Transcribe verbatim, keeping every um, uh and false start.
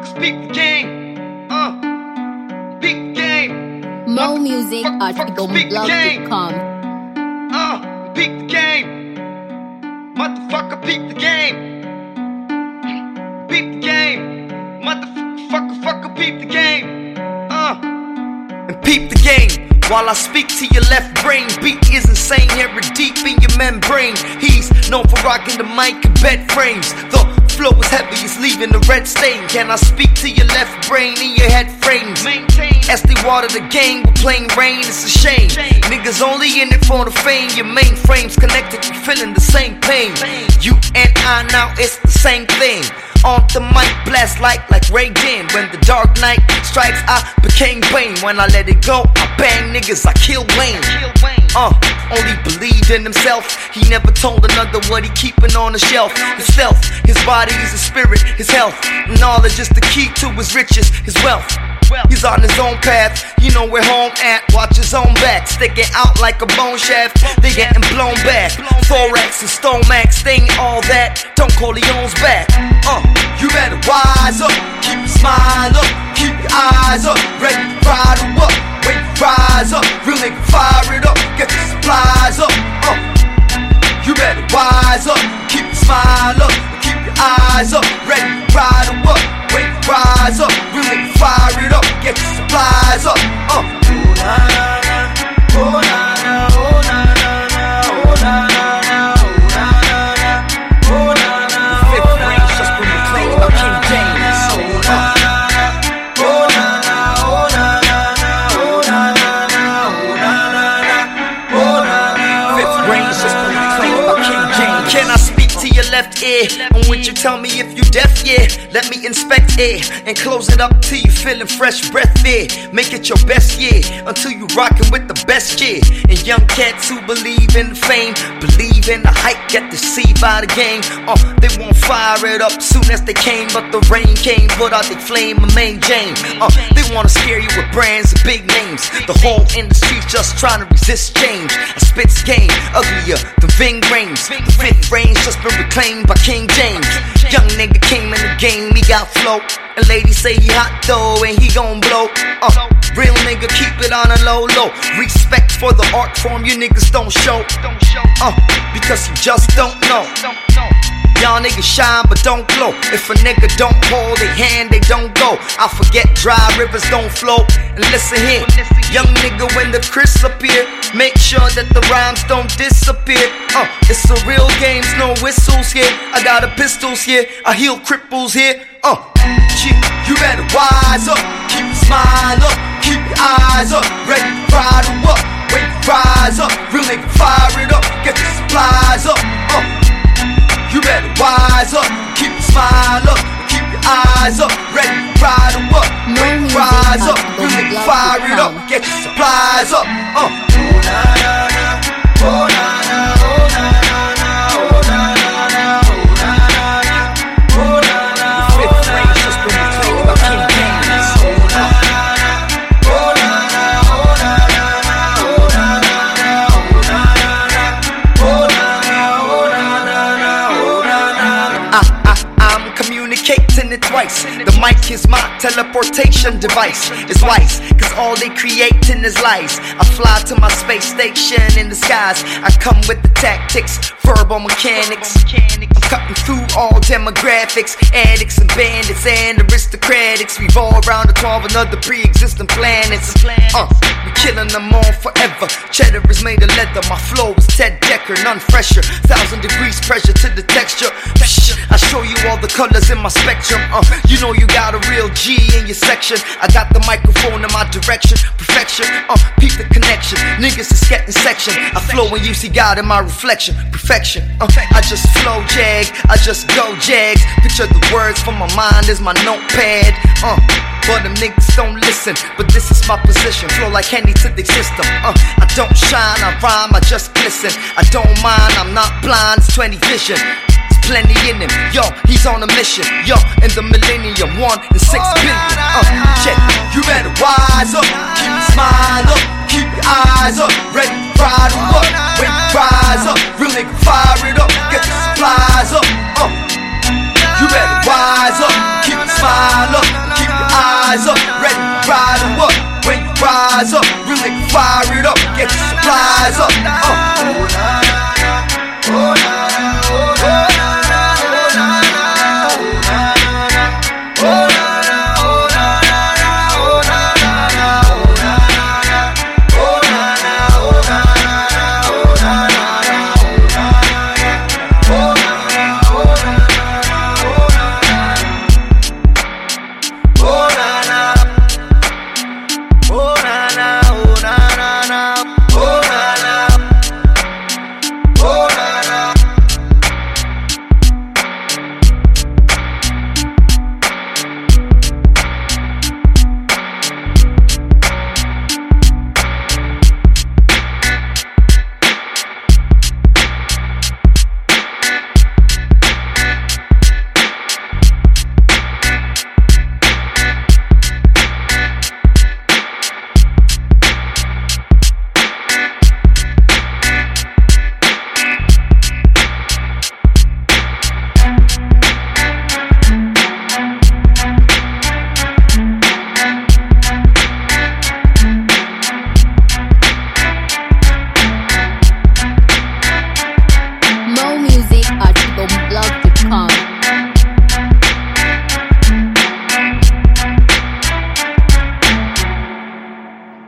Motherfuckers peep the game. Uh, peep the game. Mo music at Motherfuckers peep the blog game. dot com. Uh, peep the game. Motherfucker peep the game. Peep the game. Motherfucker, fucker peep the game. Uh, and peep the game. While I speak to your left brain, beat is insane, hear it deep in your membrane. He's known for rocking the mic and bed frames. The flow is heavy, it's leaving the red stain. Can I speak to your left brain in your head frames? Maintain. As they water the game with plain rain, it's a shame. Shame. Niggas only in it for the fame. Your mainframe's connected, you feeling the same pain. pain. You and I now, it's the same thing. On the mic, blast light like Ray J. When the dark night strikes, I became Wayne. When I let it go, I bang niggas, I kill Wayne. Uh, only believed in himself. He never told another what he keeping on the shelf. His stealth, his body is his spirit, his health. Knowledge is the key to his riches, his wealth. He's on his own path, you know where home at. Watch his own back, sticking out like a bone shaft. They getting blown back. Thorax and stomach, sting all that. Don't call Leon's back. Uh, you better wise up, keep your smile up, keep your eyes up, ready to ride em up. When you rise up, real nigga fire it up, get the supplies up. Uh, you better wise up, keep your smile up, keep your eyes up, ready to ride em up. When you rise up, real nigga fire it up, get your supplies up. Uh, oh na na, oh na na, oh na na na, oh na na na, oh na na na, oh na na. The fifth range just been reclaimed by King James. Oh na na na, oh na na, oh na na na, oh na na na, oh na na na, oh na na. Fifth range just been reclaimed by King James. Can I speak to your left ear? And would you tell me if you deaf? Yeah, let me inspect it and close it up till you feeling fresh breath there. Make it your best year until you rockin' with the best year. And young cats who believe in the fame, believe in the hype, get deceived by the game. Uh, they won't fire it up soon as they came, but the rain came, put out the flame of main Jane. Uh, they wanna scare you with brands and big names. The whole industry's just trying to resist change. I spit's game, uglier than Ving Rhames. The fifth range just been reclaimed by King James. Young nigga came in the game, he got flow. And ladies say he hot though, and he gon' blow. Uh, real nigga keep it on a low low. Respect for the art form, you niggas don't show. Uh, because you just don't know. Y'all niggas shine but don't glow. If a nigga don't hold their hand, they don't go. I forget dry rivers don't flow. And listen here, young nigga when the crisp appear, make sure that the rhymes don't disappear. Uh, it's a real games, no whistles here. I got a pistols here, I heal cripples here. Uh, you, you better wise up, keep your smile up, keep your eyes up, ready to ride em up. When you rise up, real nigga fire it up, get the supplies up. Uh, you better wise up, keep your smile up, keep your eyes up, ready to ride em up. When you rise up, real nigga fire it up, get your supplies up. Uh, oh na na na, oh na na, oh na na na, oh na na na, oh na na na, oh na na. The fifth range just been reclaimed by King James. Oh na na na, oh na na, oh na na na, oh na na na, oh na na na, oh na na, oh na na na, oh na na na. I, I, I'm communicating it twice. The mic is my teleportation device. It's wise, cause all they creating is lies. I fly to my space station in the skies. I come with the tactics, verbal mechanics. I'm cutting through all demographics, addicts and bandits and aristocratics. Revolve around the twelve and other pre-existing planets. Uh, we killing them all forever. Cheddar is made of leather, my flow is Ted Decker, none fresher. Thousand degrees pressure to the texture. I show you all the colors in my spectrum. Uh, you know you got a real G in your section. I got the microphone in my direction, perfection. Uh, peep the connection. Niggas is getting section. I flow when you see God in my reflection, perfection. Uh, I just flow jag, I just go jags. Picture the words from my mind as my notepad. Uh, but them niggas don't listen, but this is my position. Flow like Henny to the system. Uh, I don't shine, I rhyme, I just glisten. I don't mind, I'm not blind, it's twenty vision. Plenty in him, yo, he's on a mission. Yo, in the millennium, one in six billion. Uh, check, you better wise up, keep your smile up, keep your eyes up, ready to ride em up. When you rise up, real nigga fire it up, get the supplies up. Uh, you better wise up, keep your smile up, eyes up, ready to ride 'em up. When you rise up, really fire it up, get your supplies up. Uh,